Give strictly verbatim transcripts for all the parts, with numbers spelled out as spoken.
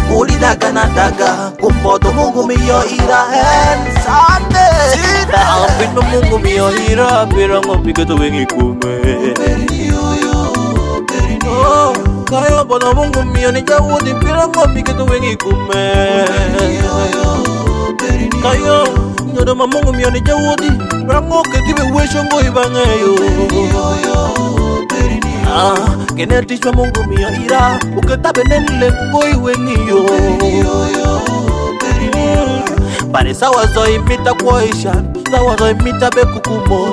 kuli daga na daga kumpoto Mungu miyo ira hen sande Apin mo Mungu miyo ira pero ngopi ka tuwing ikume Oh kayo bono Mungu miyo ni jawudi pero ngopi ka tuwing ikume Kayo nyodo ma Mungu miyo ni jawudi pero ngopi tibe wesho ngo ibangayo Ah, kene tishwa Mungu miyo ira uketabe nenle ngoi wengiyo Pare sawa zo imita kwa isha sawa zo imita be kukumo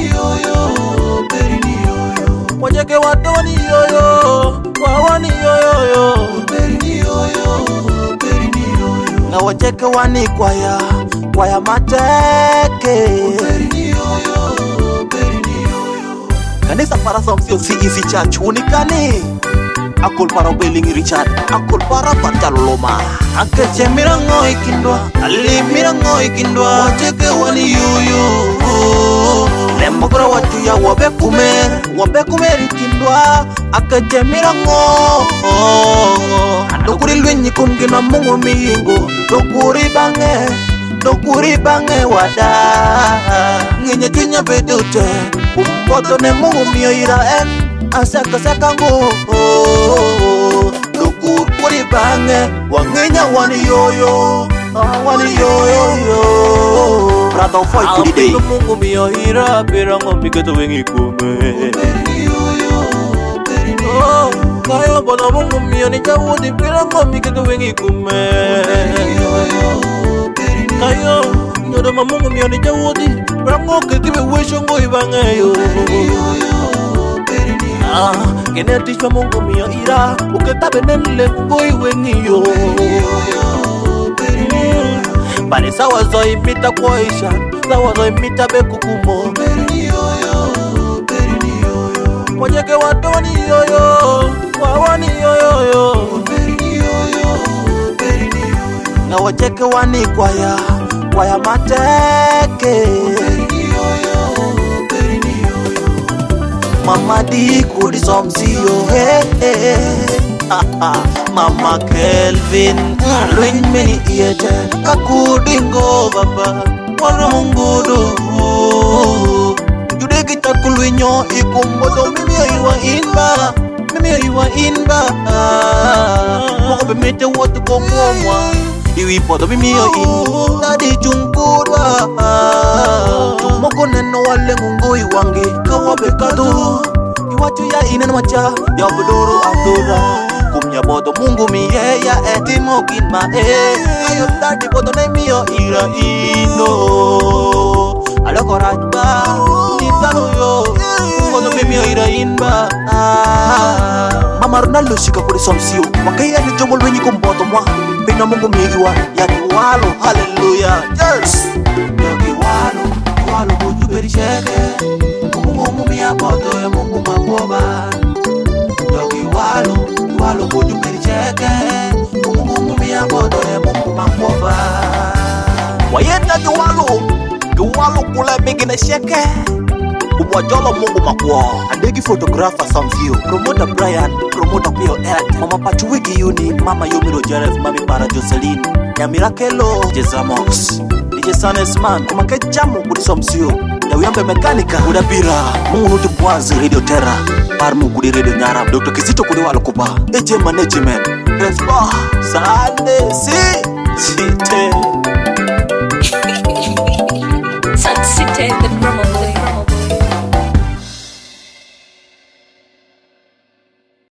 Wajeke watoni yoyo wawani yoyo Na wajeke wani kwaya kwaya mateke Kanisa para somsio si isi church unikani Akul para Beling Richard Akul para Pataloloma Akeche mirango ikindwa Ali mirango ikindwa Wajeke wani yuyu Lemokura watu ya wabe kumer Wabe kumer ikindwa Akeche mirango Dokuri lwenyi kumgina Mungu miingo Dokuri bange Dokuri bange wada Ngenye tunya bedute Kumboto ne Mungu miyo ira en Asaka saka ngo Dokur kuri bange Wangenya wani yoyo Wani yoyo Brother Foy kuri day Apin mo Mungu miyo ira pero ngopi ka tuwing ikume Oh kayo bono Mungu miyo ni jawudi pero ngopi ka tuwing ikume Kayo nyodo ma Mungu miyo ni jawudi pero ngopi tibe wesho ngo ibangayo Ah, kene tishwa Mungu miyo ira uketabe nenle ngoi wengiyo Pare sawa zo imita kwa isha sawa zo imita be kukumo Wajeke watoni yoyo wawani yoyo Na wajeke wani kwaya kwaya mateke Mama di kuri somsio hey, hey. Mama Kelvin Alwin meni iyete Kakudingo baba Wara mungudu Jude kita kulwinyo Ikumbodo mimi ya iwa inba Mimi ya iwa inba Moko bemete watu komomwa Iwi podo mimi ya in Tadi chungkurwa Moko neno wale ngungo iwangi Kawabe kadu Iwatu ya inan macha Ya bedoro adora Kumya bodo Mungu miye ya eti mokin ma e Ayo tadi bodo na miyo ira ino Aloko rajba Nitano yo Bodo miyo ira inba Mama Ronaldo shika kuri somsio Wakaya ni jomol wenyi kumboto mwa Pina Mungu miyiwa Ya kiwalo Hallelujah Yes Ya kiwalo Kiwalo buju beri sheke Mungu miya bodo ya Mungu makoba Ya kiwalo Kiwalo buju beri sheke Mungu miya bodo ya Mungu makoba Wayeta kiwalo Kiwalo kule bigine sheke Umwajolo Mungu makwa Andegi photographer Samvio Promoter Brian Promoter Pio Ed Mama Pachuwiki Yuni Mama Yomiro Jerez Mami Para Jocelyn Ya Mirakelo Jezamox Nije Sanes Man Kumake jamu kudi Samvio Ya Uyambe Mekanika Udabira Mungu nuti Pwazi Radio Terra Parmu kudi Radio Nyarab Doctor Kizito kudi Walukuba Eje Management Respa Sande Si Si